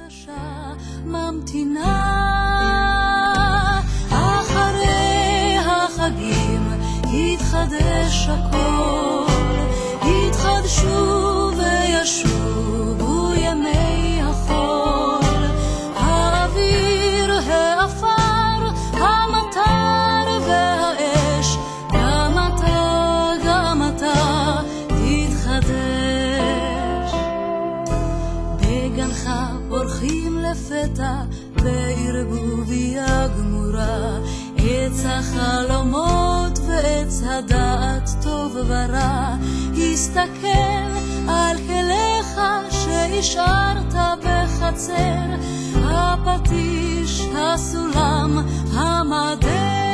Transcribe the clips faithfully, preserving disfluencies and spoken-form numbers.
ממתינה אחרי החגים יתחדש הכל יתחדשו וישובו ימי החול האוויר האפר המטר והאש גם אתה גם אתה תתחדש בגנך פורחים לפתע בערבוביה גמורה עץ החלומות ועץ הדעת טוב ורע הסתכל על כליך שהשארת בחצר הפטיש הסולם המדר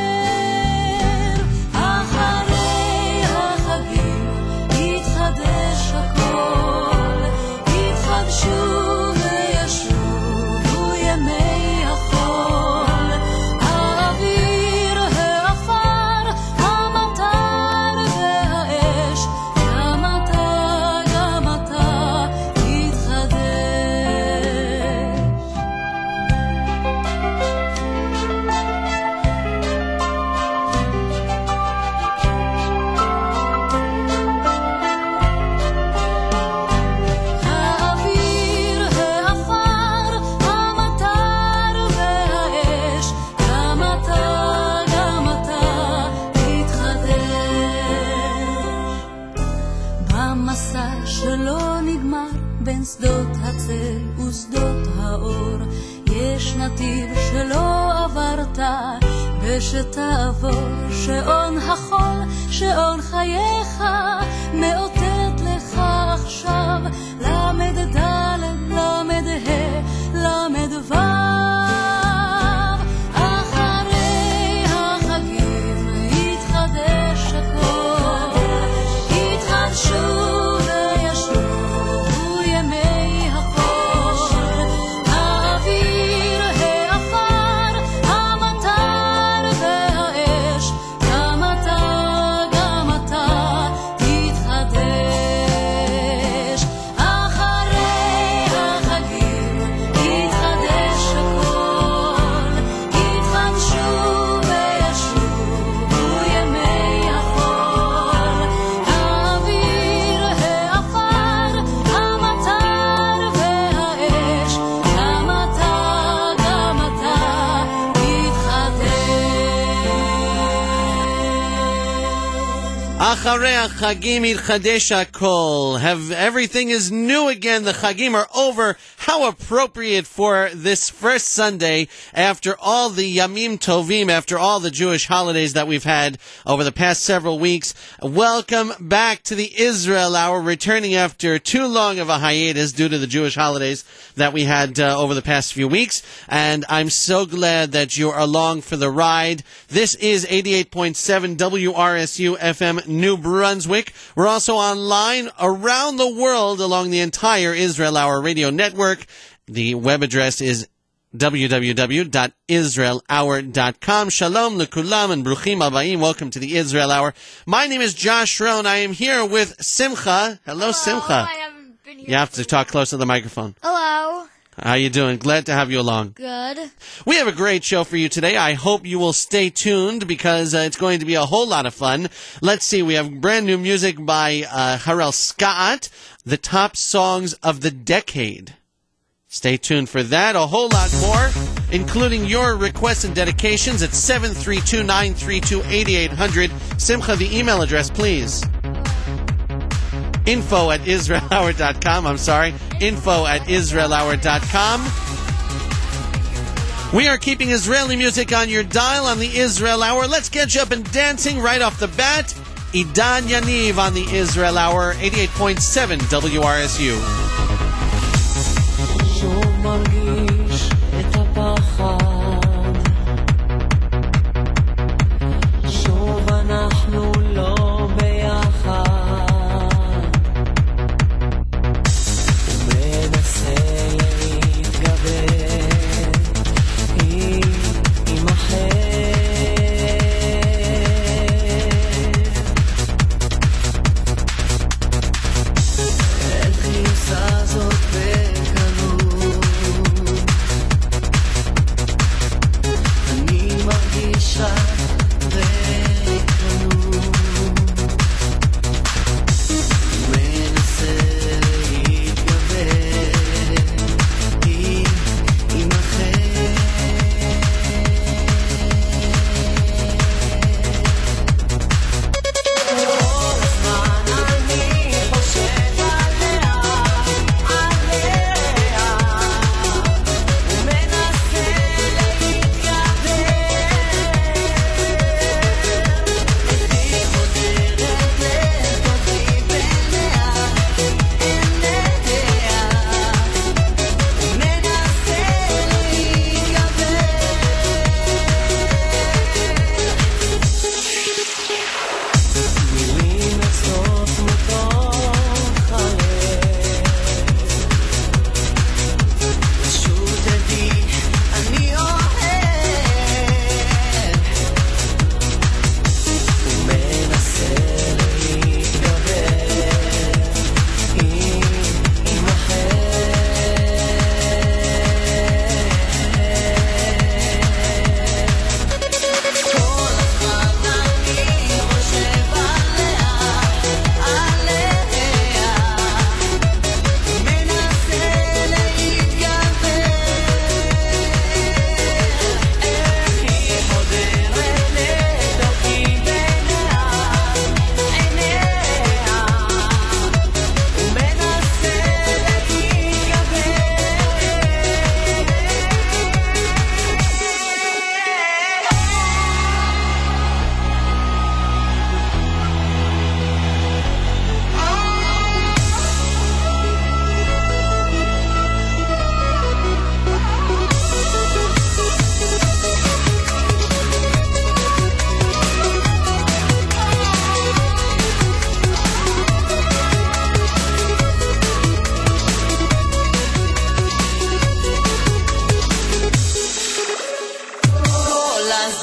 אחרי החגים יתחדש הכל יתחדשו וישובו ימי החול האוויר האפר המטר והאש גם אתה גם אתה בין שדות הצל ושדות האור יש נתיב שלא עברת ושתעבור שעון החול שעון חייך מאותת לך עכשיו למד ד' למד ה' למד ו' אחרי החגים יתחדש הכל יתחדשו Acharei HaChagim yitchadesh hakol. Have everything is new again. The Chagim are over. How appropriate for this first Sunday after all the Yamim Tovim, after all the Jewish holidays that we've had over the past several weeks. Welcome back to the Israel Hour, returning after too long of a hiatus due to the Jewish holidays that we had uh, over the past few weeks. And I'm so glad that you're along for the ride. This is eighty-eight point seven W R S U F M New Brunswick. We're also online around the world along the entire Israel Hour radio network. The web address is w w w dot israel hour dot com. Shalom lekulam and bruchim abayim. Welcome to the Israel Hour. My name is Josh Rohn. I am here with Simcha. Hello, Hello Simcha. I haven't been here you have to talk close to the microphone. Hello. How you doing? Glad to have you along. Good. We have a great show for you today. I hope you will stay tuned because uh, it's going to be a whole lot of fun. Let's see. We have brand new music by uh, Harel Scott, the top songs of the decade. Stay tuned for that. A whole lot more, including your requests and dedications at seven three two, nine three two, eight eight zero zero. Simcha, the email address, please. Info at israel hour dot com. I'm sorry. Info at israel hour dot com. We are keeping Israeli music on your dial on the Israel Hour. Let's get you up and dancing right off the bat. Idan Yaniv on the Israel Hour, eighty-eight point seven W R S U. שוב מרגיש את הפחד שוב אנחנו לא ביחד ומנסה להתגבר היא עם אחר איך ניסה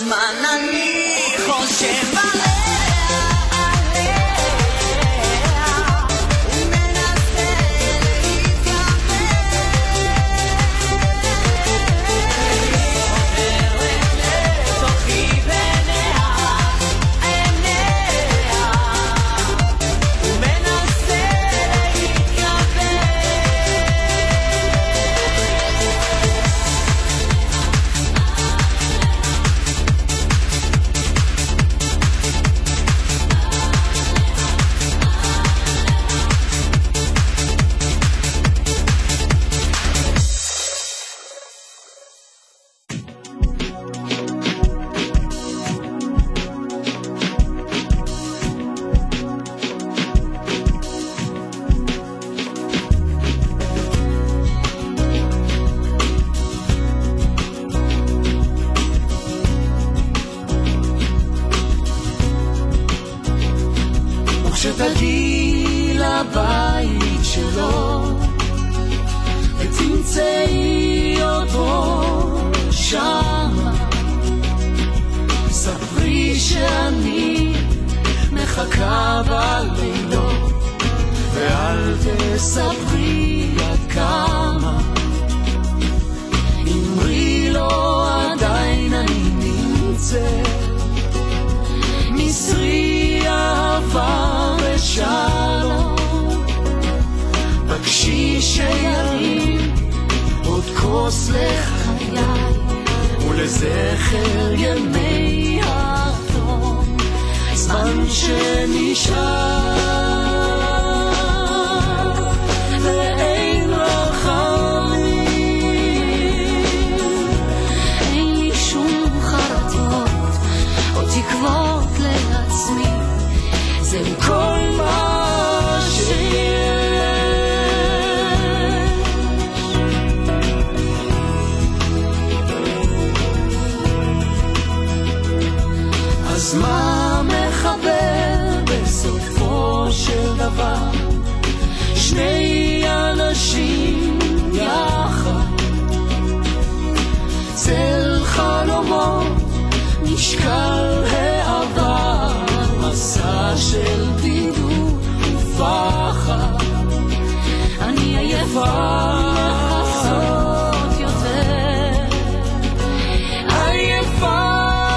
זמן אני חושב עליה, עליה, ומנסה להתגבר. עוברת לתוכי בעיניה, עיניה, ומנסה להתגבר. וכשתגיעי לבית שלו ותמצאי אותו שמה, ספרי שאני מחכה בלילות, ואל תספרי עד כמה, אמרי לו עדיין אני נמצאת, מסרי אהבה ושלום, בקשי שירים עוד כוס לחיי ולזכר ימי התום, זמן שנשאר ואין רחמים, אין לי שום חרטות או תקוות לעצמי, זהו כל מה שיש. אז מה מחבר בסופו של דבר שני אנשים יחד, צל חלומות נשקל העבר, מסע של בדידות ופחד, אני עייפה לחזות יותר, עייפה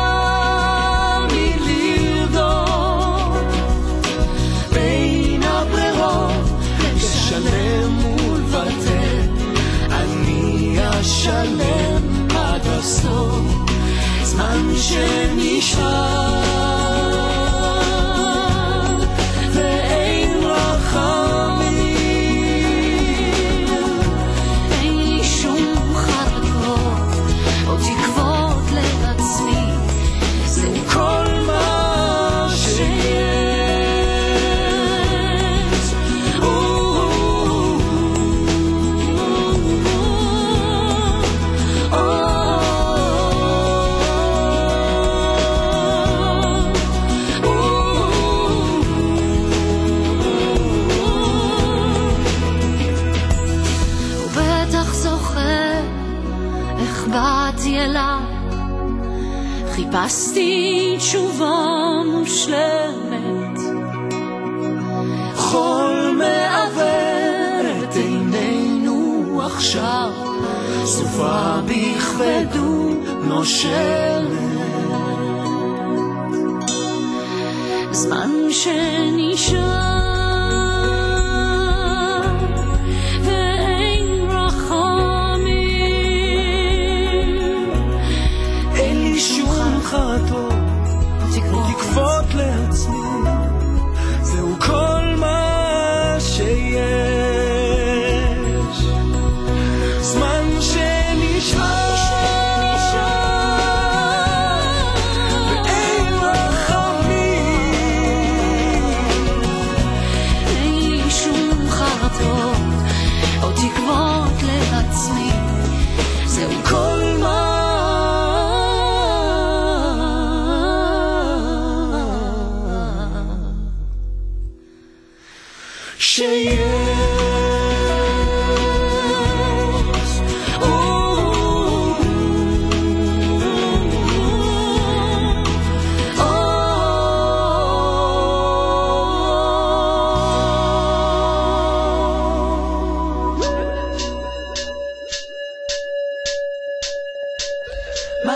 מלרדות בין הברירות, לשלם ולוותר, אני אשלם עד הסוף, זמן שנשאר ואין רחמים, אין לי שום חרטות או תקוות לעצמי, זהו כל מה שיש. חיפשתי תשובה מושלמת, חול מעבר את עינינו עכשיו, סופה בכבדות נושמת, זמן שנשאר חרטות, תקוות לעצמי, זהו כל מה שיש, זמן שנשאר ואין רחמים,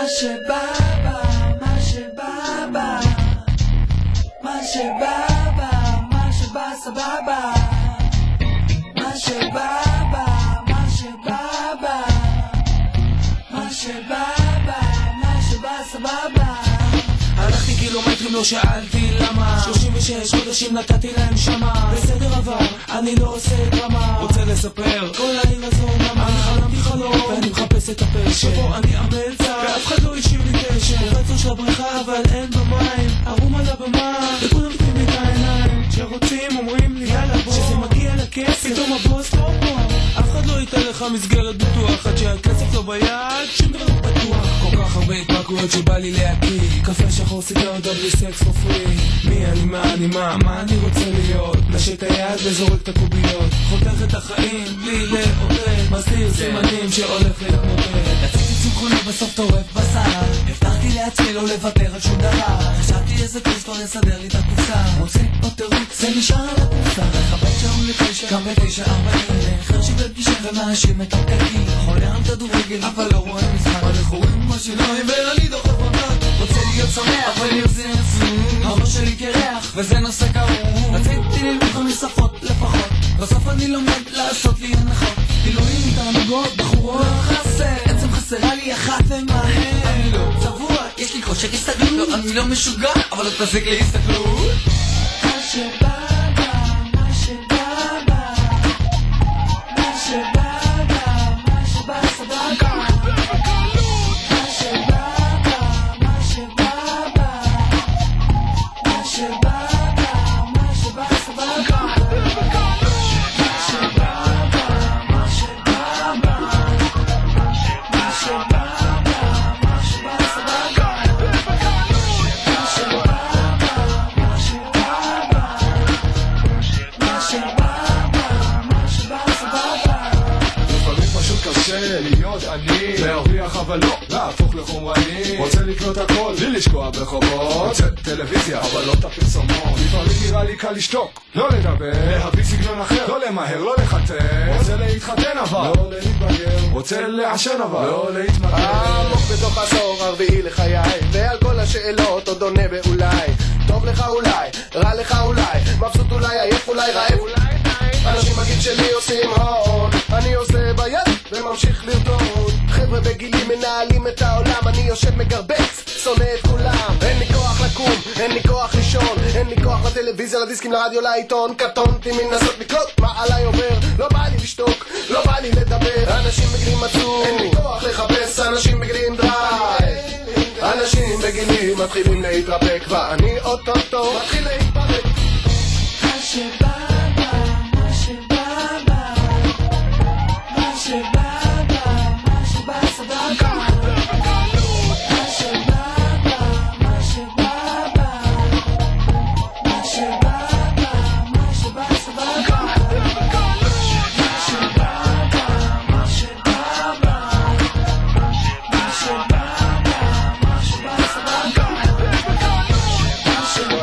מה שבא בא, מה שבא בא, מה שבא בא, מה שבא סבבה, מה שבא בא, מה שבא בא, מה שבא בא, מה שבא סבבה. הלכתי קילומטרים, לא שאלתי למה. שלושים ושש חודשים נתתי להם שמה. בסדר עבר, אני לא עושה דרמה. רוצה לספר, כל העיר הזו נמה. אני חלמתי חלום, ואני מחפש את הפשע שבו אני אמלצה, ואף אחד לא השאיר לי קשר. רצון של הבריכה, אבל אין במים. ערום על הבמה, וכולם נותנים לי את העיניים. כשרוצים אומרים לי יאללה בוא, שזה מגיע לכסף, פתאום הבוס לא פה. אף אחד לא ייתן לך מסגרת ביטוח, עד שהכסף לא ביד, שום דבר לא בטוח. כל כך הרבה התפרקויות שבא לי להקיא. קפה שחור סיגר דבלי סקס for free. מי אני, מה אני, מה, מה אני רוצה להיות? נשק את היד וזורק את הקוביות. חותך את החיים בלי לעודד, מסתיר סימנים שהולך להתמודד. יצאתי צמחוני בסוף טורף בסל, הבטחתי לעצמי לא לוותר על שום דבר. חשבתי איזה קורס כבר יסדר לי את הקופסה. רוצה עוד תירוץ, זה נשאר על הקופסה. מכבד שעון לתשע, קם בתשע ארבעים. חרשי בפגישה ומאשים את הפקקים. חולם כדורגל אבל לא רואה משחק. הולך רואים בשיניים ואני דוחף אותך. רוצה להיות שמח אבל יוצא עצמי. הראש שלי קרח וזה נושא כאוב. רציתי ללמוד חמש שפות לפחות, בסוף אני לומד לעשות לי הנחות. גילויים תענוגות, בחורות לא חסר, עצם חסרה לי אחת ומהר. אני לא צבוע, יש לי כושר הסתגלות. לא, אני לא משוגע, אבל לא תזיק לי הסתגלות. מה שבא בא, מה שבא בא, מה שבא בא, מה שבא סבבה. מה שבא בא, מה שבא בא, מה שבא בא, מה שבא סבבה. להיות אני, להרוויח אבל לא להפוך לחומרני. רוצה לקנות הכל בלי לשקוע בחובות. רוצה טלוויזיה אבל לא את הפרסומות. לפעמים נראה לי קל לשתוק, לא לדבר, להביא סגנון אחר, לא למהר, לא לחתר. רוצה להתחתן אבל לא להתבגר, רוצה לעשן אבל לא להתמגר. עמוק בתוך עשור הרביעי לחיי, ועל כל השאלות עוד עונה באולי. טוב לך אולי, רע לך אולי, מבסוט אולי, עייף אולי, רעב אולי. אנשים מגיד שלי עושים הון, אני עושה ביד וממשיך לרדות. חבר'ה בגילי מנהלים את העולם, אני יושב מגרבץ, שונא את כולם. אין לי כוח לקום, אין לי כוח לישון, אין לי כוח לטלוויזיה, לדיסקים, לרדיו, לעיתון. קטונתי מנסות לקלוט מה עליי עובר, לא בא לי לשתוק, לא בא לי לדבר. אנשים בגילים מצאו, אין לי כוח לחפש, אנשים בגילים דריי. אנשים בגילים מתחילים להתרפק, ואני אוטוטו מתחיל להתפרק. מה שבא בא, מה שבא בא, מה שבא בא, מה שבא סבבה. מה שבא בא, מה שבא בא, מה שבא בא, מה שבא סבבה. מה שבא בא, מה שבא בא, מה שבא בא, מה שבא סבבה. מה שבא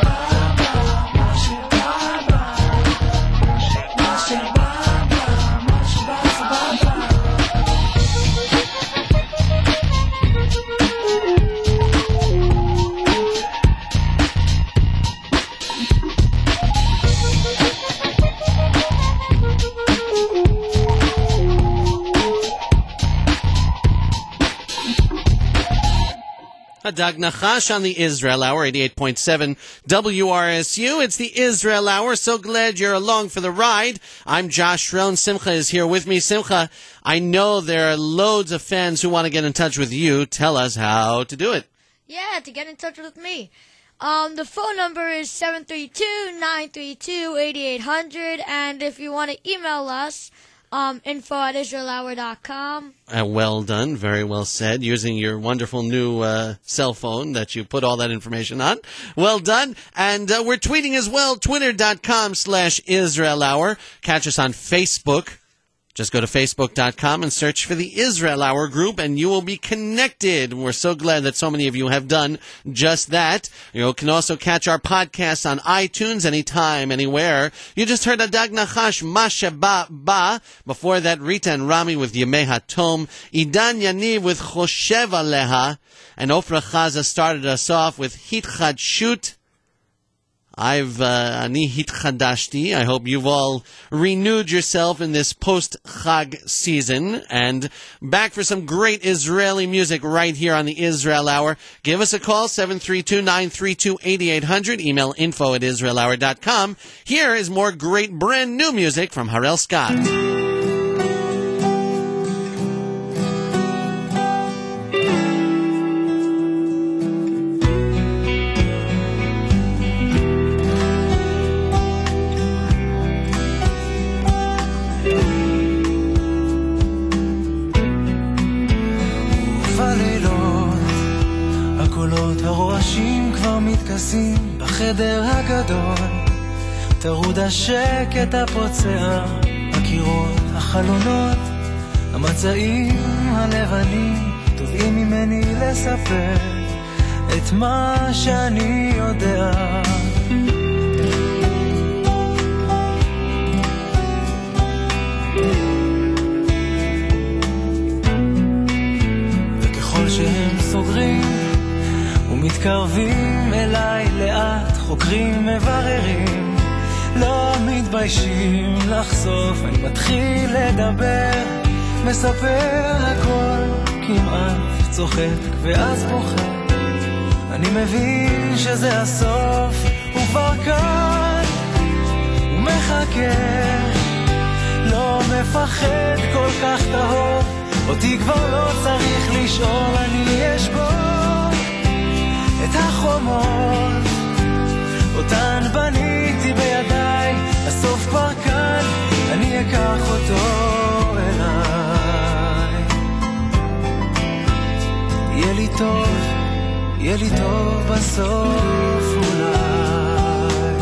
Hadag Nachash on the Israel Hour, eighty-eight point seven W R S U. It's the Israel Hour. So glad you're along for the ride. I'm Josh Rohn. Simcha is here with me. Simcha, I know there are loads of fans who want to get in touch with you. Tell us how to do it. Yeah, to get in touch with me. Um, the phone number is seven three two, nine three two, eight eight hundred, and if you want to email us, Um, info at israel hour dot com. Uh, well done. Very well said. Using your wonderful new uh, cell phone that you put all that information on. Well done. And uh, we're tweeting as well. Twitter dot com slash Israel Hour. Catch us on Facebook. Just go to facebook dot com and search for the Israel Hour group, and you will be connected. We're so glad that so many of you have done just that. You can also catch our podcasts on iTunes anytime, anywhere. You just heard Adag Nachash, Masha Ba Ba. Before that, Rita and Rami with Yemei HaTom. Idan Yaniv with Choshev Aleha. And Ofra Chaza started us off with Hitchadshut. I've, uh, ani hitchadashti. I hope you've all renewed yourself in this post-Chag season. And back for some great Israeli music right here on the Israel Hour. Give us a call, seven three two, nine three two, eight eight hundred. Email info at israel hour dot com. Here is more great brand new music from Harel Scott. הרועשים כבר מתכסים בחדר הגדול, תרוד השקט הפוצע, הקירות, החלונות, המצעים הלבנים תובעים ממני לספר את מה שאני יודע. וככל שהם סוגרים ומתקרבים אליי לאט, חוקרים מבררים, לא מתביישים לחשוף, אני מתחיל לדבר, מספר הכל, כמעט צוחק ואז בוכה, אני מבין שזה הסוף, הוא כבר כאן, הוא מחכה, לא מפחד כל כך טהור, אותי כבר לא צריך לשאול, אני יש בו את החומות, אותן בניתי בידיי, הסוף כבר כאן, אני אקח אותו אליי. יהיה לי טוב, יהיה לי טוב בסוף אולי.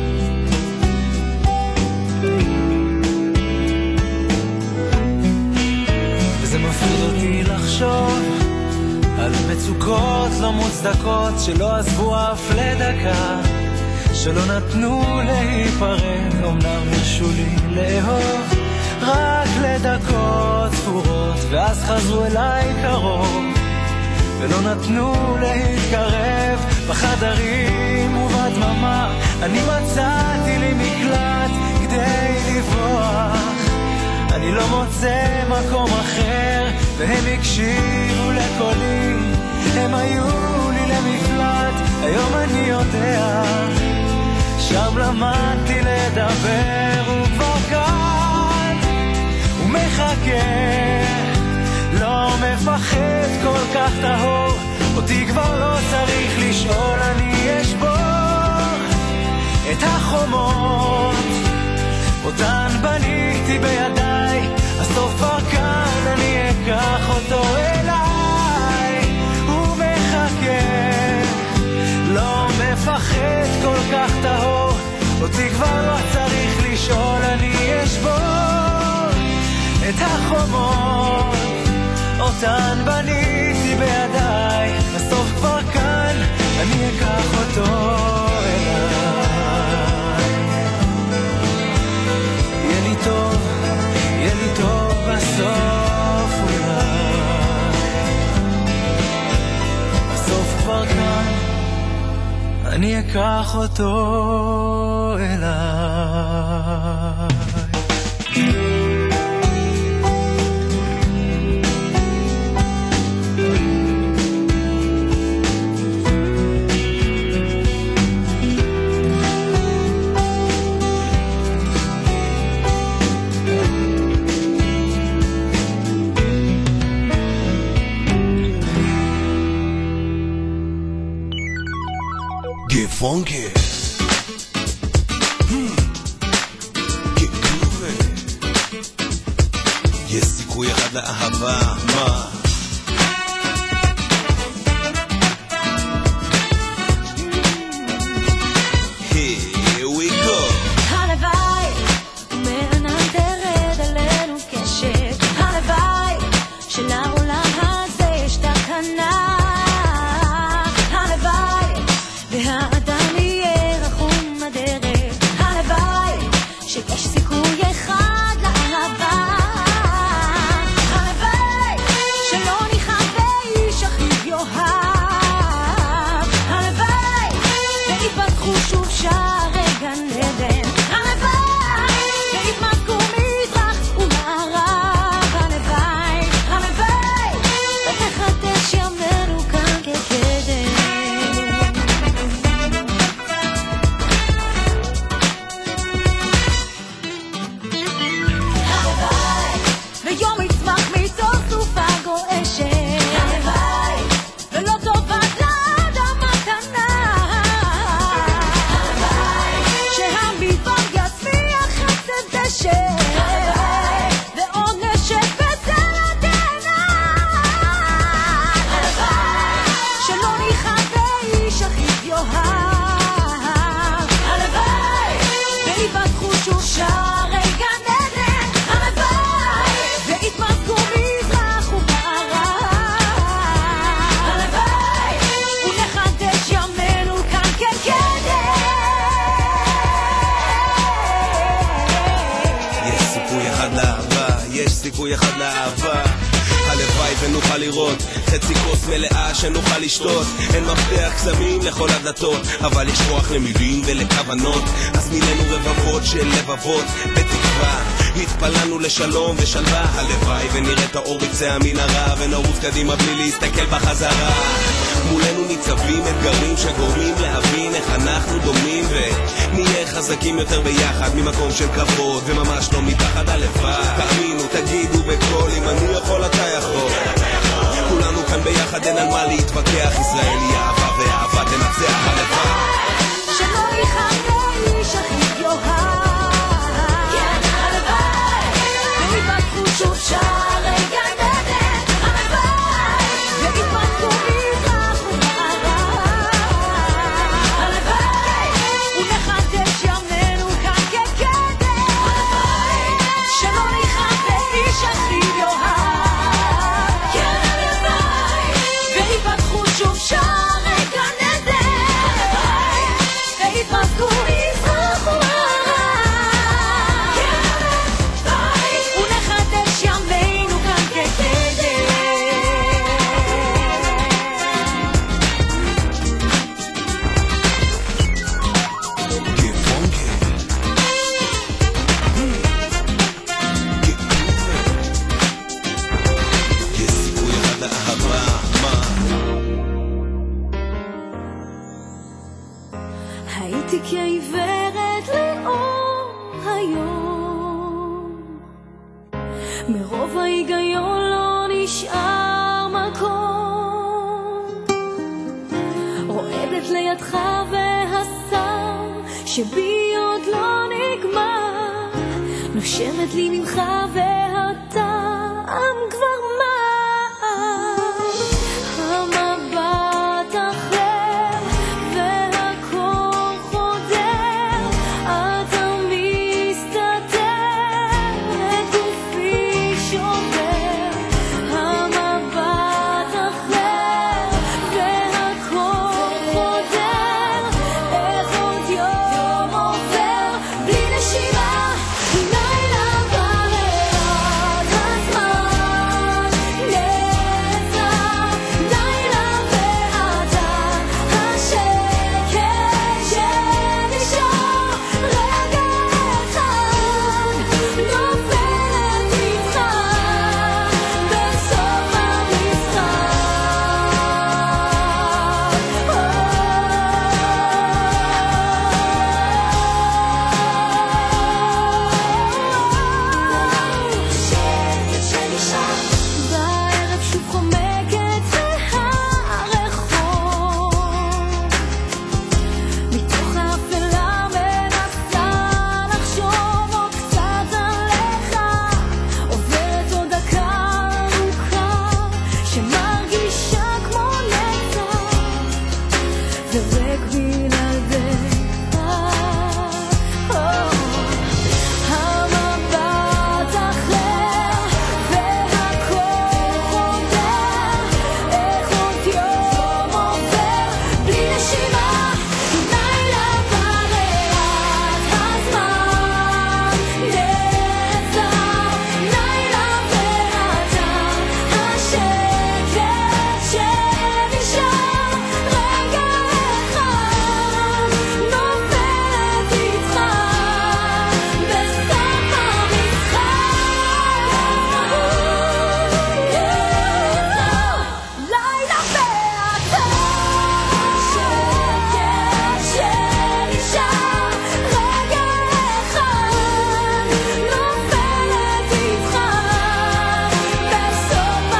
וזה מפחיד אותי לחשוב על מצוקות לא מוצדקות שלא עזבו אף לדקה, שלא נתנו להיפרד, אמנם הרשו לי לאהוב רק לדקות ספורות, ואז חזרו אליי קרוב ולא נתנו להתקרב. בחדרים ובדממה אני מצאתי לי מקלט כדי לברוח, אני לא מוצא מקום אחר, והם הקשיבו לקולי, הם היו לי למפלט, היום אני יודע, שם למדתי לדבר, הוא כבר כאן, הוא מחכה, לא מפחד כל כך טהור, אותי כבר לא צריך לשאול, אני יש בו את החומות, אותן בניתי בידיי, הסוף כבר כאן, אני אקח אותו אליי, הוא מחכה, לא מפחד כל כך טהור, אותי כבר לא צריך לשאול, אני יש בו את החומות, אותן בניתי בידיי, הסוף כבר כאן, אני אקח אותו אליי. טוב, יהיה לי טוב בסוף אולי, הסוף כבר כאן, אני אקח אותו אליי. Funky. Hmm. Get groovy. יש סיכוי אחד לאהבה, מה? Here we go. הלוואי מענן תרד עלינו סיכוי אחד לאהבה. הלוואי ונוכל לראות חצי כוס מלאה שנוכל לשתות. אין מפתח קסמים לכל הדתות, אבל יש כוח למילים ולכוונות. אז מילאנו רבבות של לבבות בתקווה, התפללנו לשלום ושלווה. הלוואי ונראה את האור בקצה המנהרה, ונרוץ קדימה בלי להסתכל בחזרה. מולנו ניצבים אתגרים שגורמים להבין איך אנחנו דומים, ונהיה חזקים יותר ביחד ממקום של כבוד, וממש לא מתחת הלוואי. תאמינו, תגידו בקול, אם אני יכול אתה יכול. כולנו כאן ביחד, אין על מה להתווכח. ישראל היא אהבה ואהבה תנצח. הלוואי שלא יחכה איש הכי יוהר, כן הלוואי ויפתחו שוב שערי גן עדן. הלוואי ויפתחו מזרח ומערב. הלוואי ונחדש ימינו כאן כקדם. הלוואי שלא יחכה איש הכי יוהר, כן הלוואי ויפתחו שוב שערי גן עדן. ויתמזגו מזרח ומערב, כן הלוואי ונחדש ימינו כאן כקדם. Get funky. Get groovy. יש סיכוי אחד לאהבה. מה? הייתי כעיוורת לאור היום, מרוב ההיגיון לא נשאר מקום. רועדת לידך והשר שבי עוד לא נגמר, נושמת לי ממך והטעם כבר מר. המבט אחר והקור חודר, אתה מסתתר, גופי שובר. המבט אחר והקור חודר, איך עוד יום עובר בלי נשימה. לילה ברירת הזמן נעצר, לילה ואתה השקט שנשאר. רגע אחד נופלת איתך בסוף המשחק. שקט שנשאר. בערב שוב חומקת הרחוב, מתוך האפלה מנסה לחשוב עוד קצת עליך. עוברת עוד דקה ארוכה שמרגישה כמו נצח, ורק בלעדיך. המבט אחר והקור חודר, איך עוד יום עובר בלי נשימה. לילה ברירת הזמן נעצר, לילה ואתה השקט שנשאר. רגע אחד נופלת איתך בסוף המשחק. לילה ואתה שקט שנשאר. רגע אחד נופלת איתך בסוף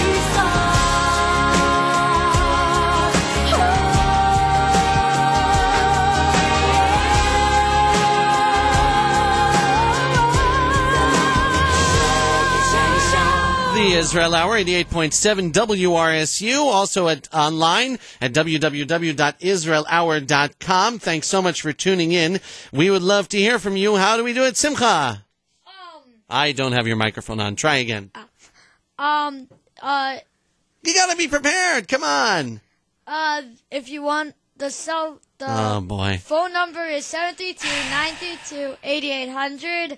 המשחק. The Israel Hour, eighty-eight point seven W R S U, also at online at w w w dot israel hour dot com. Thanks so much for tuning in. We would love to hear from you. How do we do it, Simcha? Um, I don't have your microphone on. Try again. um, uh, You gotta be prepared. Come on. uh, if you want the cell, the Oh, boy. phone number is seven three two, nine three two, eight eight hundred.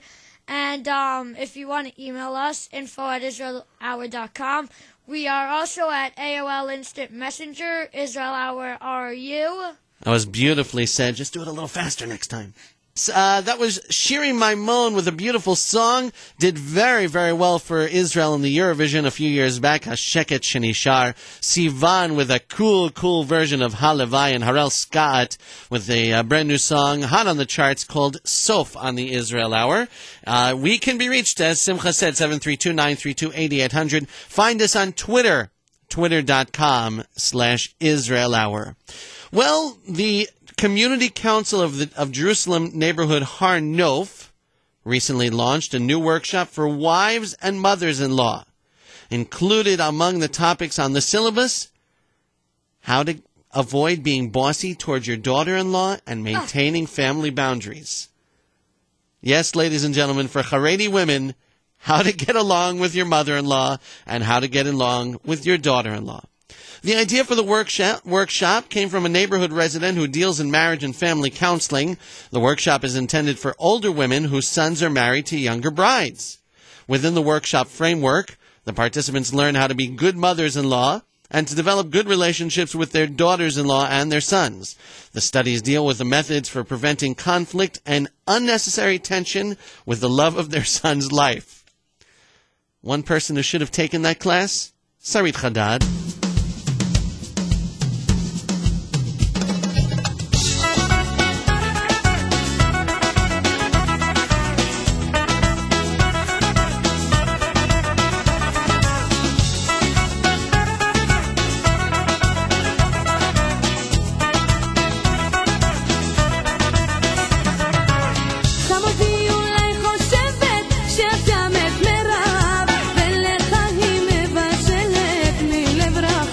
And um, if you want to email us, info at israel hour dot com. We are also at A O L Instant Messenger, Israel Hour R U. That was beautifully said. Just do it a little faster next time. Uh, that was Shiri Maimon with a beautiful song. Did very, very well for Israel in the Eurovision a few years back. Hasheket Shenishar. Sivan with a cool, cool version of Halevai, and Harel Scott with a uh, brand new song, hot on the charts, called Sof on the Israel Hour. Uh, we can be reached, as Simcha said, seven three two, nine three two, eight eight zero zero. Find us on Twitter, twitter.com slash Israel Hour. Well, the Community Council of the of Jerusalem neighborhood Har Nof recently launched a new workshop for wives and mothers-in-law. Included among the topics on the syllabus, how to avoid being bossy towards your daughter-in-law and maintaining family boundaries. Yes, ladies and gentlemen, for Haredi women, how to get along with your mother-in-law and how to get along with your daughter-in-law. The idea for the workshop, workshop came from a neighborhood resident who deals in marriage and family counseling. The workshop is intended for older women whose sons are married to younger brides. Within the workshop framework, the participants learn how to be good mothers-in-law and to develop good relationships with their daughters-in-law and their sons. The studies deal with the methods for preventing conflict and unnecessary tension with the love of their son's life. One person who should have taken that class? Sarit Haddad. חמותי אולי חושבת שאתה מת מרעב ולך היא מבשלת מלב רב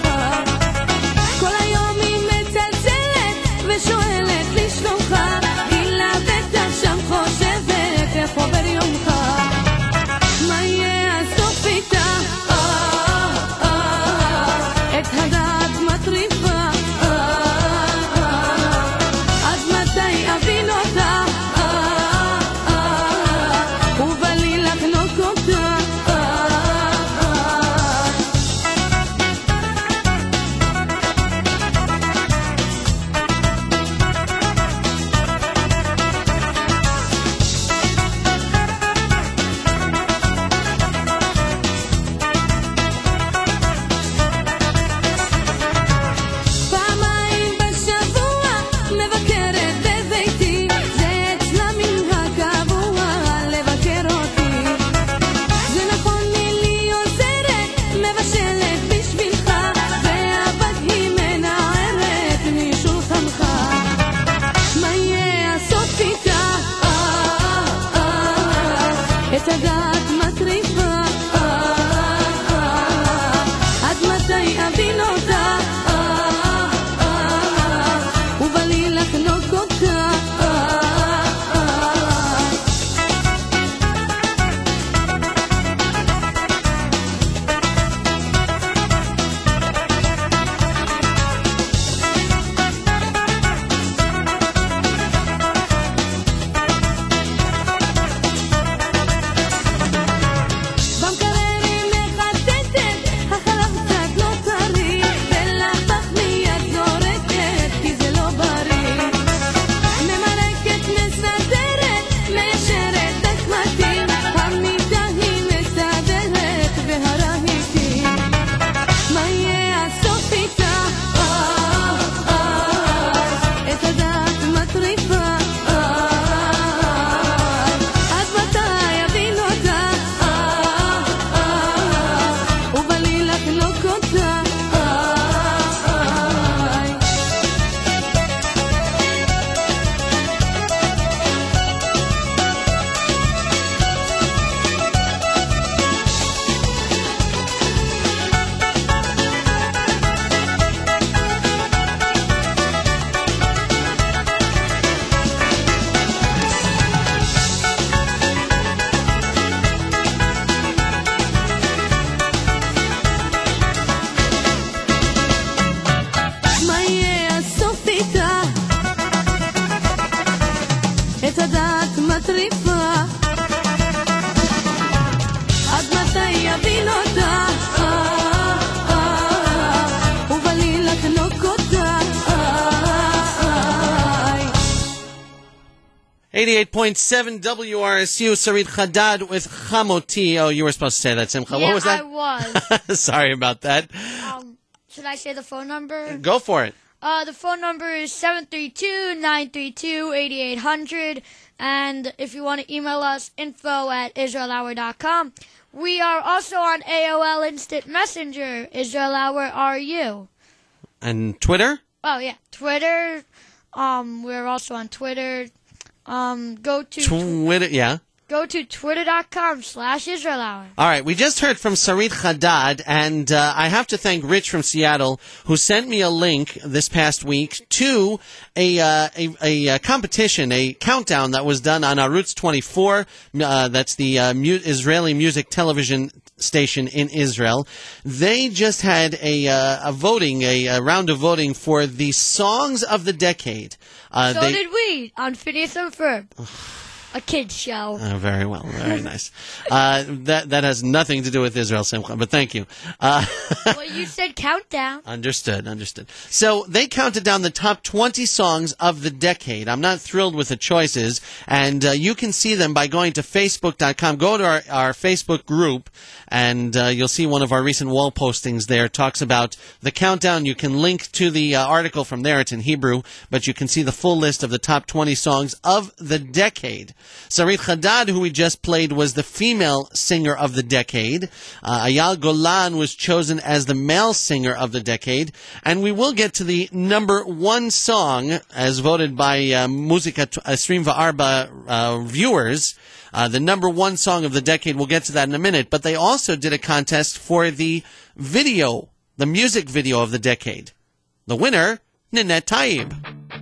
eighty-eight point seven W R S U, Sarit Haddad with Chamoti. Oh, you were supposed to say that, Simcha. Yeah, what was that? I was. Sorry about that. Um, should I say the phone number? Go for it. Uh, the phone number is seven three two, nine three two, eight eight zero zero. And if you want to email us, info at israel hour dot com. We are also on A O L Instant Messenger, Israel Hour R U. And Twitter? Oh, yeah. Twitter. Um, we're also on Twitter. Um, go to Twitter, yeah. Go to twitter.com slash Israel Hour. All right, we just heard from Sarit Haddad, and uh, I have to thank Rich from Seattle, who sent me a link this past week to a uh, a, a, a competition, a countdown that was done on Arutz twenty-four. Uh, that's the uh, mu- Israeli music television station in Israel. They just had a uh, a voting, a, a round of voting for the songs of the decade. Uh, so they- did we on Phineas and Ferb. A kid's show. Oh, very well. Very nice. Uh, that that has nothing to do with Israel, Simcha, but thank you. Uh, Well, you said countdown. Understood, understood. So they counted down the top twenty songs of the decade. I'm not thrilled with the choices, and uh, you can see them by going to facebook dot com. Go to our, our Facebook group, and uh, you'll see one of our recent wall postings there. It talks about the countdown. You can link to the uh, article from there. It's in Hebrew, but you can see the full list of the top twenty songs of the decade. Sarit Haddad, who we just played, was the female singer of the decade. Uh, Ayal Golan was chosen as the male singer of the decade. And we will get to the number one song, as voted by uh, Musica Stream Va'arba uh, viewers. Uh, the number one song of the decade. We'll get to that in a minute. But they also did a contest for the video, the music video of the decade. The winner, Ninette Taib.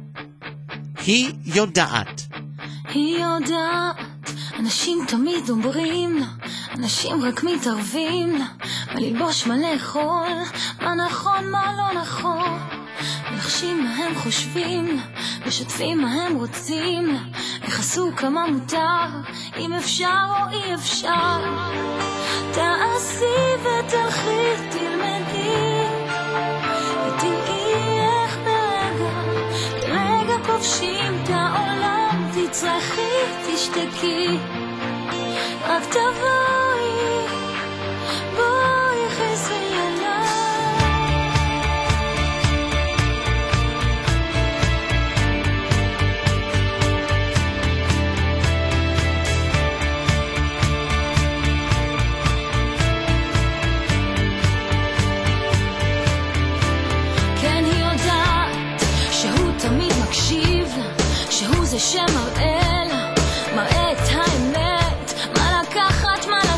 He Yodat. היא יודעת, אנשים תמיד אומרים לה, אנשים רק מתערבים לה, מה ללבוש, מה לאכול, מה נכון, מה לא נכון, מלחשים מה הם חושבים לה, משתפים מה הם רוצים לה, איך עשו כמה מותר, אם אפשר או אי אפשר, תעשי ותלכי, תלמדי, ותראי איך ברגע, ברגע כובשים את העולם, תצרכי, תשתקי, רק תבואי, בואי חזרי אליי. כן, היא יודעת שהוא תמיד מקשיב לה, שהוא זה שמראה לה, מראה את האמת, מה לקחת, מה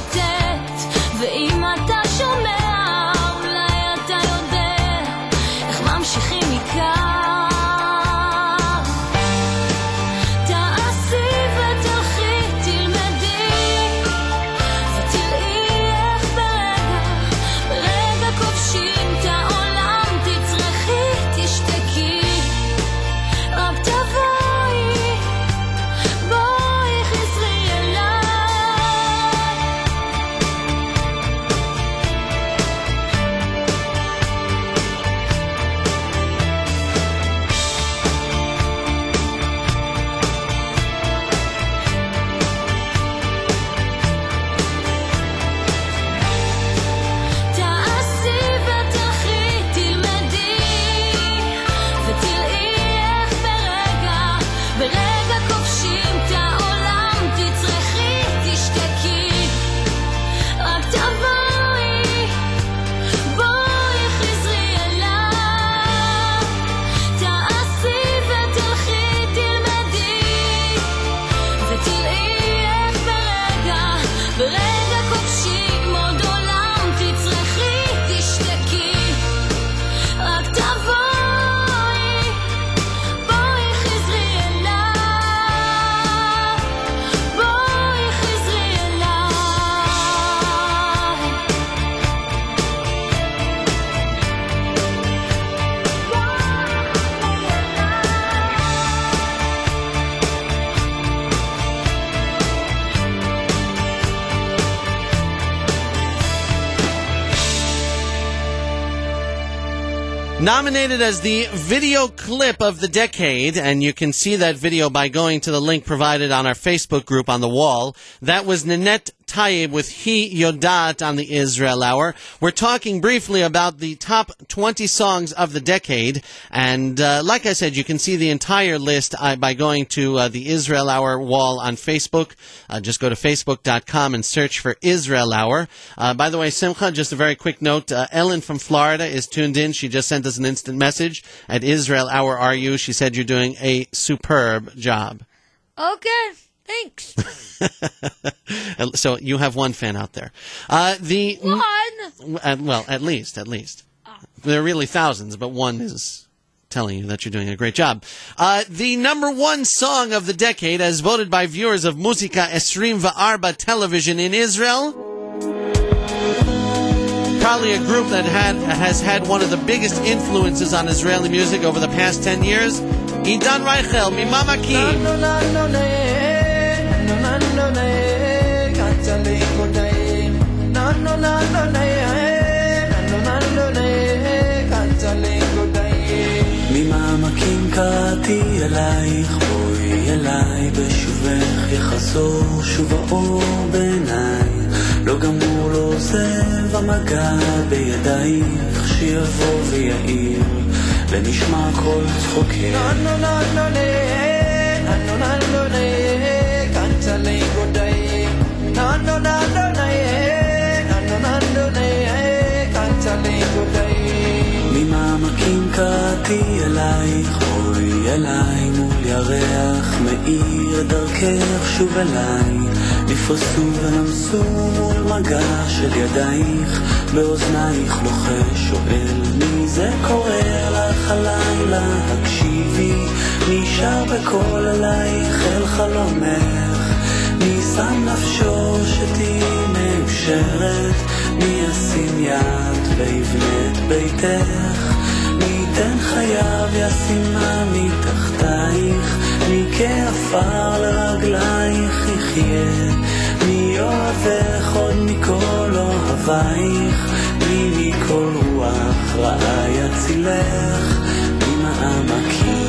Nominated as the video clip of the decade, and you can see that video by going to the link provided on our Facebook group on the wall. That was Nanette Tayyib with He Yodat on the Israel Hour. We're talking briefly about the top twenty songs of the decade, and uh, like I said, you can see the entire list uh, by going to uh, the Israel Hour wall on Facebook. Uh, just go to facebook dot com and search for Israel Hour. Uh, by the way, Simcha, just a very quick note, uh, Ellen from Florida is tuned in. She just sent us an instant message at Israel Hour R U. She said you're doing a superb job. Okay. Thanks. So you have one fan out there. Uh, the One? Uh, well, at least, at least. Oh. There are really thousands, but one is telling you that you're doing a great job. Uh, the number one song of the decade, as voted by viewers of Musika Esrim Va'arba television in Israel. Probably a group that had has had one of the biggest influences on Israeli music over the past ten years. Idan Reichel, Mimamaki. ממעמקים קראתי אלייך, בואי אליי בשובך יחזור שוב האור בעיניי, לא גמור לא עוזב המגע בידייך, שיבוא ויעיר לנשמע כל צחוקך. נו נו נו נו נו נו נו קנצלי גודאי, נו נו נו נו נו נו נו קנצלי גודאי. ממעמקים קראתי אלייך, בואי אליי מול ירח מאיר דרכך שוב אליי, נפרסו ונמסו מול מגע של ידייך, באוזנייך לוחש שואל מי זה קורא לך הלילה, הקשיבי מי שר בקול אלייך אל חלומך, מי שם נפשו שתהי מאושרת, מי ישים יד ויבנה את ביתך, מי ייתן חייו ישימה מתחתייך, מי כעפר לרגלייך יחיה, מי אוהבך עוד מכל אוהבייך, מי מכל רוח רעה יצילך, ממעמקים.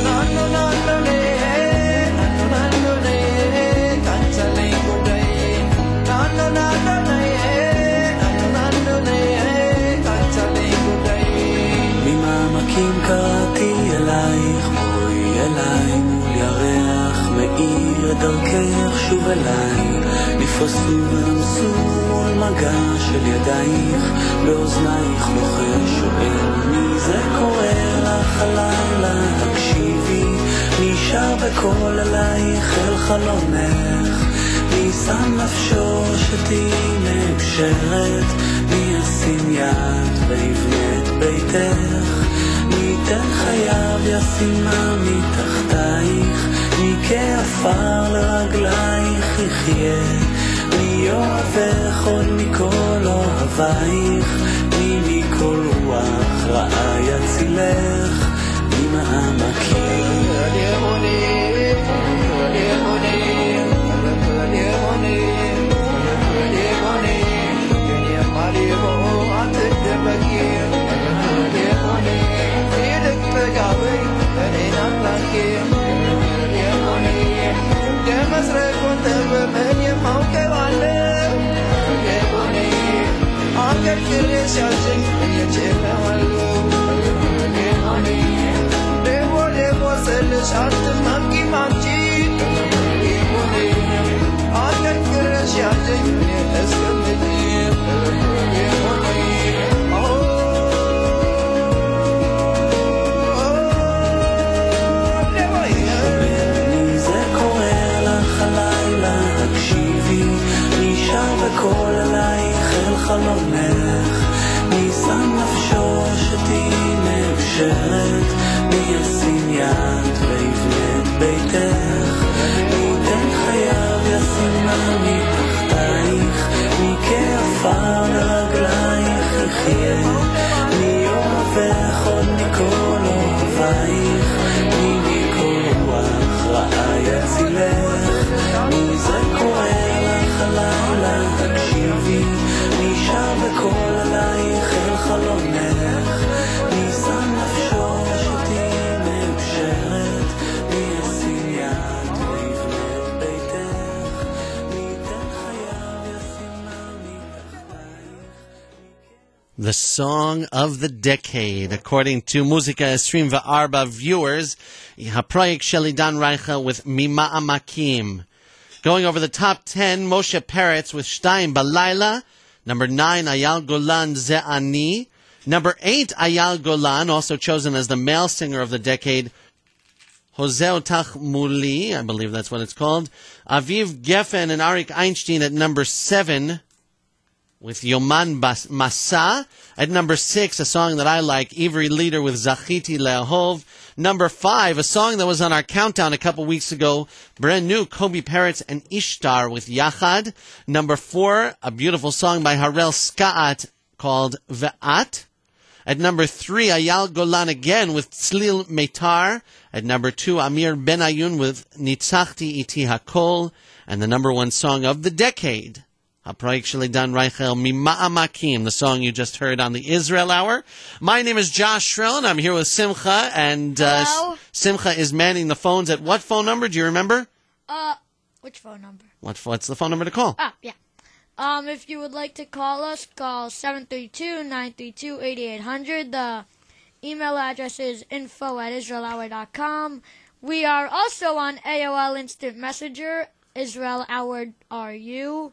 ממעמקים קראתי אלייך, בואי אליי מול ירח מאיר דרכך שוב אליי, נפרסו ונמסו מול מגע של ידייך, באוזנייך לוחש שואל מי זה קורא לך הלילה, הקשיבי מי שר בקול אלייך אל חלומך, מי שם נפשו שתהי מאושרת, מי ישים יד ויבנה את ביתך, מי ייתן חייו ישימה מתחתייך, מי כעפר לרגלייך יחיה, מי אוהבך עוד מכל אוהבייך, מי מכל רוח רעה יצילך, ממעמקים. the song of the decade. According to Muzika Esrim V'Arba viewers, Haproyek Sheli Dan Reichel with Mima'amakim. Going over the top ten, Moshe Peretz with Shtayim Balayla. Number nine, Ayal Golan Ze Ani. Number eight, Ayal Golan, also chosen as the male singer of the decade, Jose Otach Muli, I believe that's what it's called. Aviv Geffen and Arik Einstein at number seven, with Yoman Bas- Masa. At number six, a song that I like, Ivri Leader with Zachiti Le'ahov. Number five, a song that was on our countdown a couple weeks ago, brand new, Kobe Peretz and Ishtar with Yachad. Number four, a beautiful song by Harel Ska'at called Ve'at. At number three, Ayal Golan again with Tzlil Meitar. At number two, Amir Benayoun with Nitzachti Iti Hakol. And the number one song of the decade, Haproyek Sheli Dan Reichel Mima'amakim, the song you just heard on the Israel Hour. My name is Josh Shrell, and I'm here with Simcha. And uh, Hello. Simcha is manning the phones at what phone number? Do you remember? Uh, which phone number? What, what's the phone number to call? Ah, yeah. Um, if you would like to call us, call seven three two, nine three two, eight eight hundred. The email address is info at israel hour dot com. We are also on A O L Instant Messenger, Israel Hour R U.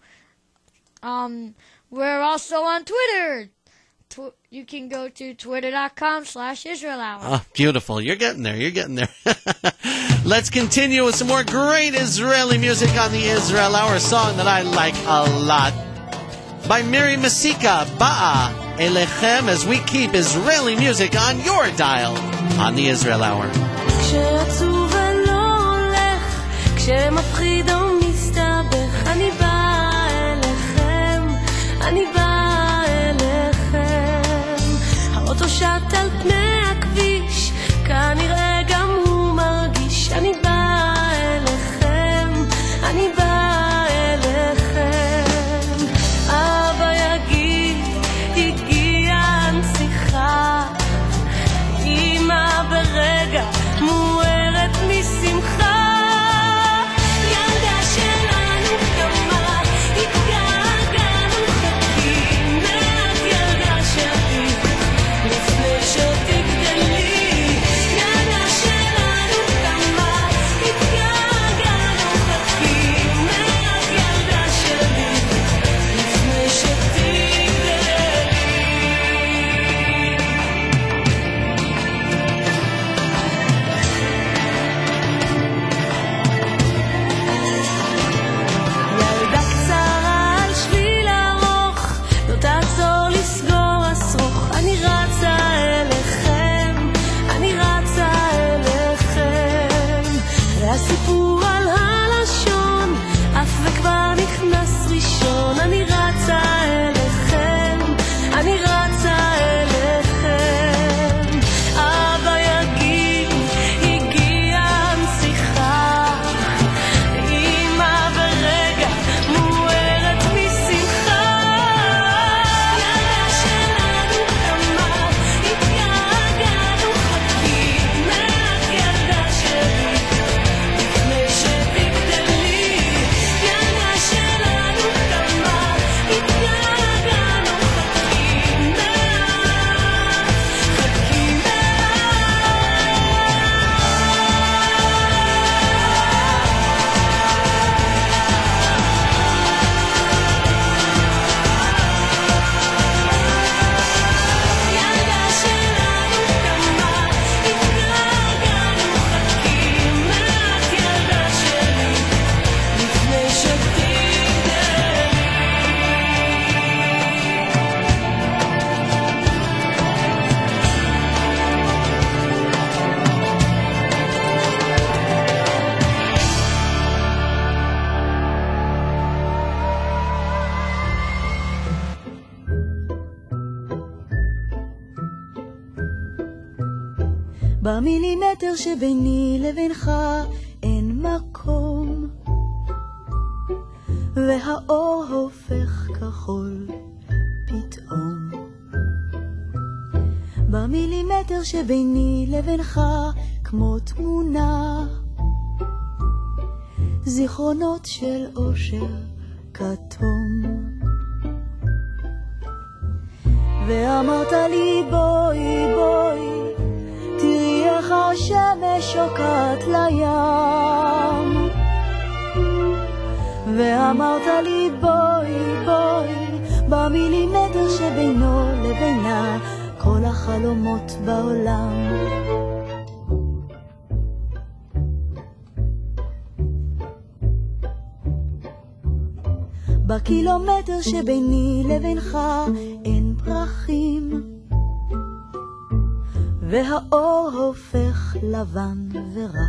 Um, we're also on Twitter. Tw- you can go to twitter.com slash Israel Hour. Oh, beautiful. You're getting there. You're getting there. Let's continue with some more great Israeli music on the Israel Hour, a song that I like a lot by Miri Masika, Ba'a Elechem, as we keep Israeli music on your dial on the Israel Hour. כשעצוב ולא הולך, כשמפחיד ומסתבך, אני באה אליכם, אני באה אליכם. האוטו שט על פני הכביש, כנראה גם הוא מרגיש, אני באה אליכם, אני באה אליכם. אבא יגיד, הגיעה הנסיכה, אמא ברגע מוארת משמחה. ילדה שלנו קמה, התגעגענו חכים, מעט ילדה שלי, לפני שתגדלי. ילדה שלנו קמה, התגעגענו חכים, מעט ילדה שלי, לפני שתגדלי. ילדה קצרה על שביל ארוך, לא תעצור לסגור השרוך. אני רצה אליכם, אני רצה אליכם. והסיפור על הלשון אף וכבר נכנס ראשון. אני רצה אליכם, אני רצה אליכם. אבא יגיד, הגיעה הנסיכה, אמא ברגע מוארת משמחה. ילדה שלנו קמה, התגעגענו חכים, מעט ילדה שלי, לפני שתגדלי. ילדה שלנו קמה, התגעגענו חכים, מעט, חכים מעט. ילדה שלנו קמה, התגעגענו חכים, מעט ילדה שלי, לפני שתגדלי. במילימטר שביני לבינך אין מקום, והאור הופך כחול פתאום. במילימטר שביני לבינך כמו תמונה, זיכרונות של אושר כתום. ואמרת לי בואי בואי תראי איך השמש שוקעת לים, ואמרת לי בואי בואי במילימטר שבינו לבינה כל החלומות בעולם. בקילומטר שביני לבינך אין פרחים, והאור הופך לבן ורע.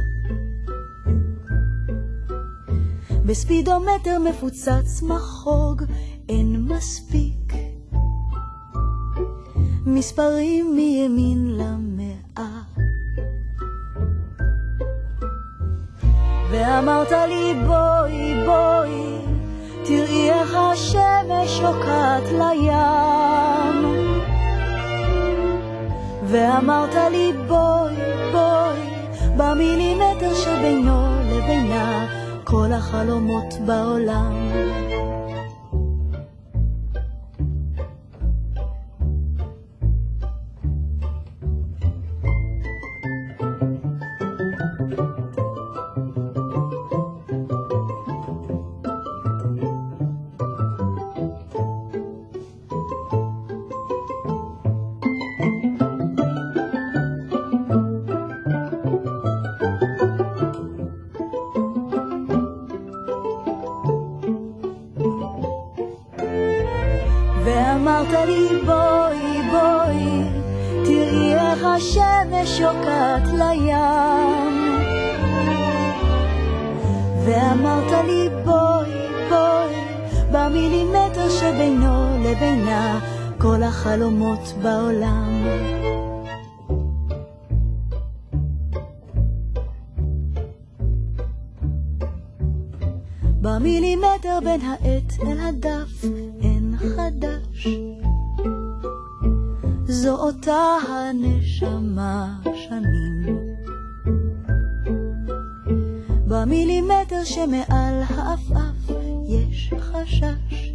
בספידומטר מפוצץ מחוג אין מספיק מספרים מימין למאה, ואמרת לי בואי בואי תראי איך השמש שוקעת לים, ואמרת לי בואי בואי במילימטר שבינו לבינה כל החלומות בעולם. ואמרת לי בואי בואי תראי איך השמש שוקעת לים, ואמרת לי בואי בואי במילימטר שבינו לבינה כל החלומות בעולם. במילימטר בין העט אל הדף אין חדש, זו אותה הנשמה שנים. במילימטר שמעל האפאף יש חשש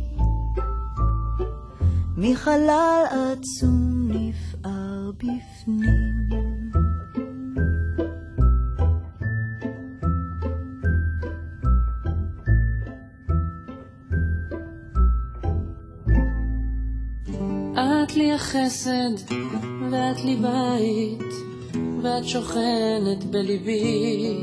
מחלל עצום נפער בפנים. את לי החסד ואת לי בית ואת שוכנת בליבי,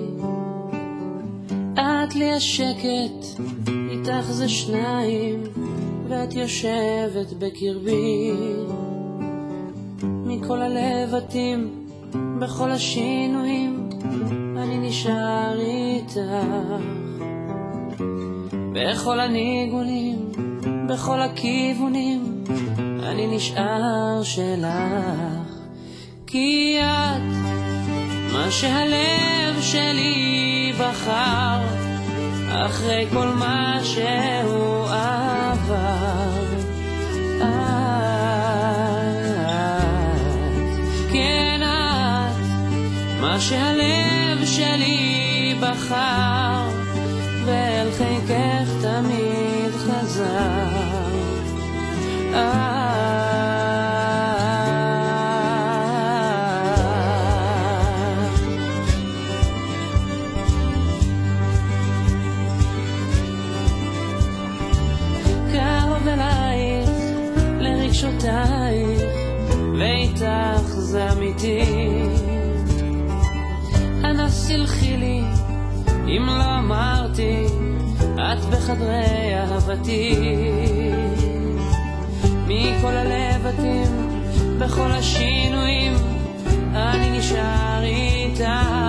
את לי השקט איתך זה שניים ואת יושבת בקרבי. מכל הלבטים בכל השינויים אני נשאר איתך, בכל הניגונים בכל הכיוונים אני נשאר שלך, כי את מה שהלב שלי בחר אחרי כל מה שהוא עבר. את, כן את מה שהלב שלי בחר ואל חיקך תמיד חזר. קרוב אלייך לרגשותייך ואיתך זה אמיתי, אנא סלחי לי אם לא אמרתי את בחדרי אהבתי. מכל הלבטים בכל השינויים אני נשאר איתך,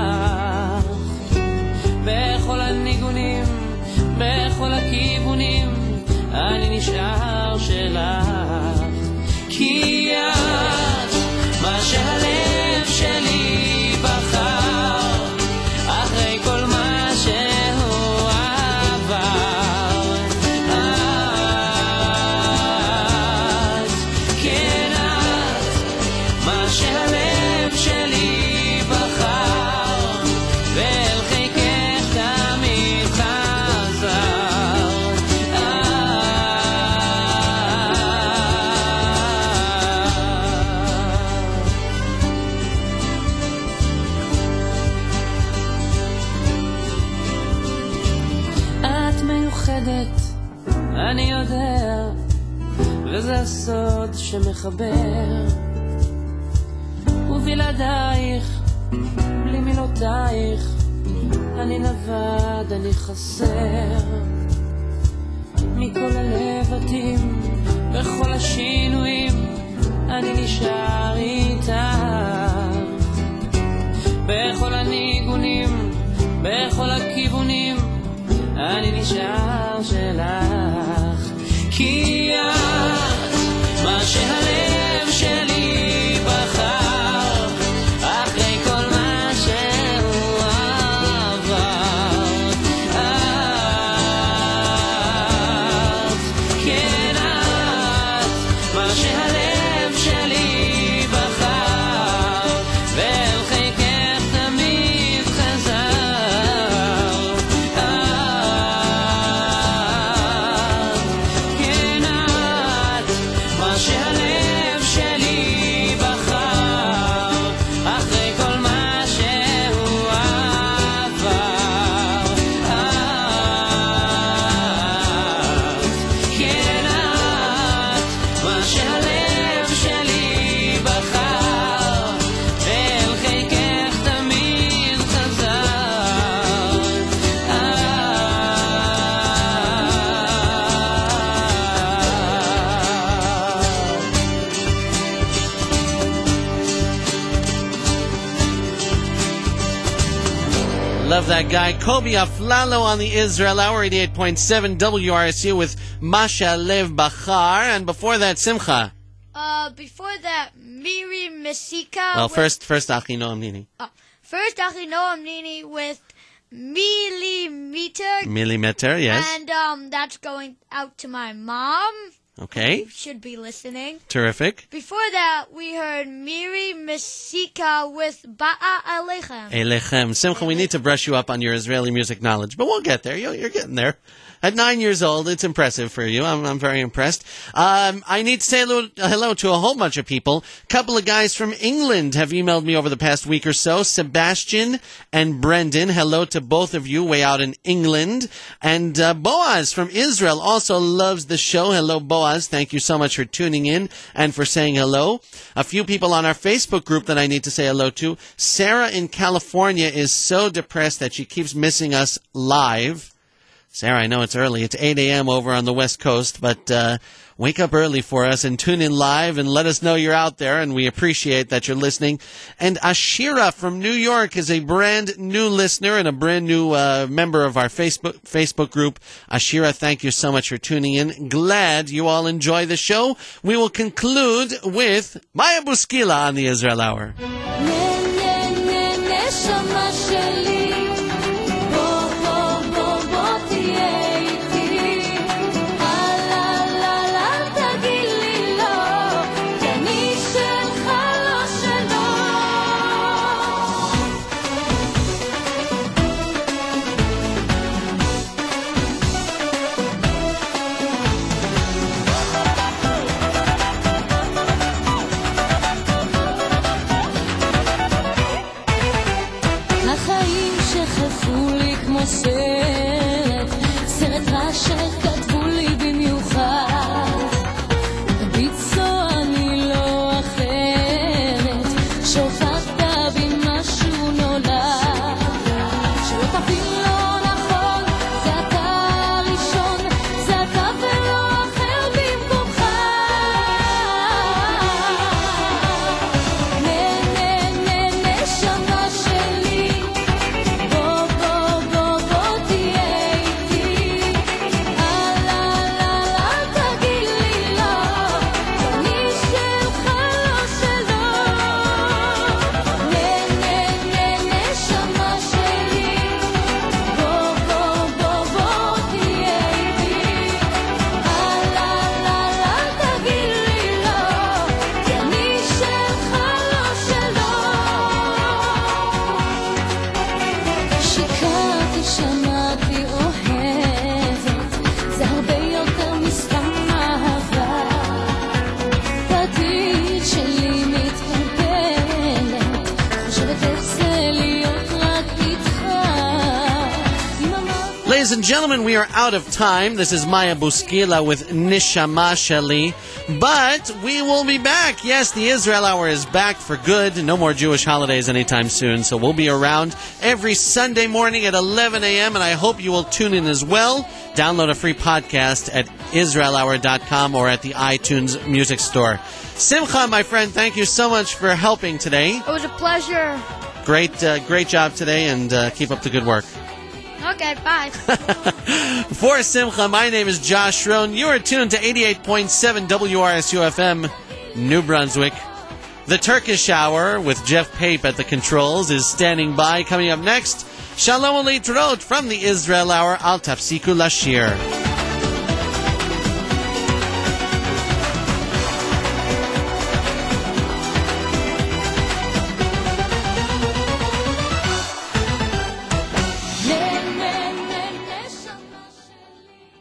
בכל הניגונים בכל הכיוונים אני נשאר שלך, כי את מה שהלב שלי בחר אחרי כל מה שהוא עבר. שהלב שלי בחר ואל חיקך תמיד חזר. אני יודע, וזה הסוד שמחבר. ובלעדייך, בלי מילותייך, אני לבד, אני חסר. מכל הלבטים, בכל השינויים, אני נשאר איתך. בכל הניגונים, בכל הכיוונים, אני נשאר שלך. כי את מה שהלב שלי בחר, אחרי כל מה שהוא עבר. את, כן את, מה שהלב שלי בחר, ואל חיקך תמיד חזר. את, כן את, מה שהלב שלי בחר, אחרי כל מה שהוא עבר. את, כן את, מה שהלב שלי בחר, ואל חיקך תמיד חזר. Love that guy. Kobe Aflalo on the Israel Hour, eighty-eight point seven W R S U with Masha Lev Bachar. And before that, Simcha. Uh, before that, Miri Mesika. Well, with- first, first Achinoam Nini. Oh, first, Achinoam Nini with Millimeter. Millimeter, yes. And um, that's going out to my mom. Okay. Who should be listening. Terrific. Before that, we heard Miri Mesika with Ba'a Alechem. Elechem. Simcha, we need to brush you up on your Israeli music knowledge, but we'll get there. You're, you're getting there. At nine years old, it's impressive for you. I'm, I'm very impressed. Um, I need to say hello, hello to a whole bunch of people. A couple of guys from England have emailed me over the past week or so. Sebastian and Brendan, hello to both of you way out in England. And uh, Boaz from Israel also loves the show. Hello, Boaz. Thank you so much for tuning in and for saying hello. A few people on our Facebook group that I need to say hello to. Sarah in California is so depressed that she keeps missing us live. Sarah, I know it's early. It's eight a.m. over on the West Coast, but uh, wake up early for us and tune in live and let us know you're out there, and we appreciate that you're listening. And Ashira from New York is a brand new listener and a brand new uh, member of our Facebook Facebook group. Ashira, thank you so much for tuning in. Glad you all enjoy the show. We will conclude with Maya Buskila on the Israel Hour. נשמה שלי, בוא בוא בוא בוא תהיה איתי. הלא לא לא תגיד לי לא, כי אני שלך לא שלו. החיים Ladies and gentlemen, we are out of time. This is Maya Buskila with Nishama Sheli. But we will be back. Yes, the Israel Hour is back for good. No more Jewish holidays anytime soon. So we'll be around every Sunday morning at eleven a.m. And I hope you will tune in as well. Download a free podcast at israel hour dot com or at the iTunes Music Store. Simcha, my friend, thank you so much for helping today. It was a pleasure. Great, uh, great job today, and uh, keep up the good work. Okay, bye. For Simcha, my name is Josh Rohn. You are tuned to eighty-eight point seven W R S U F M, New Brunswick. The Turkish Hour with Jeff Pape at the controls is standing by. Coming up next, Shalom Aleichrot from the Israel Hour. Al Tafsiku Lashir.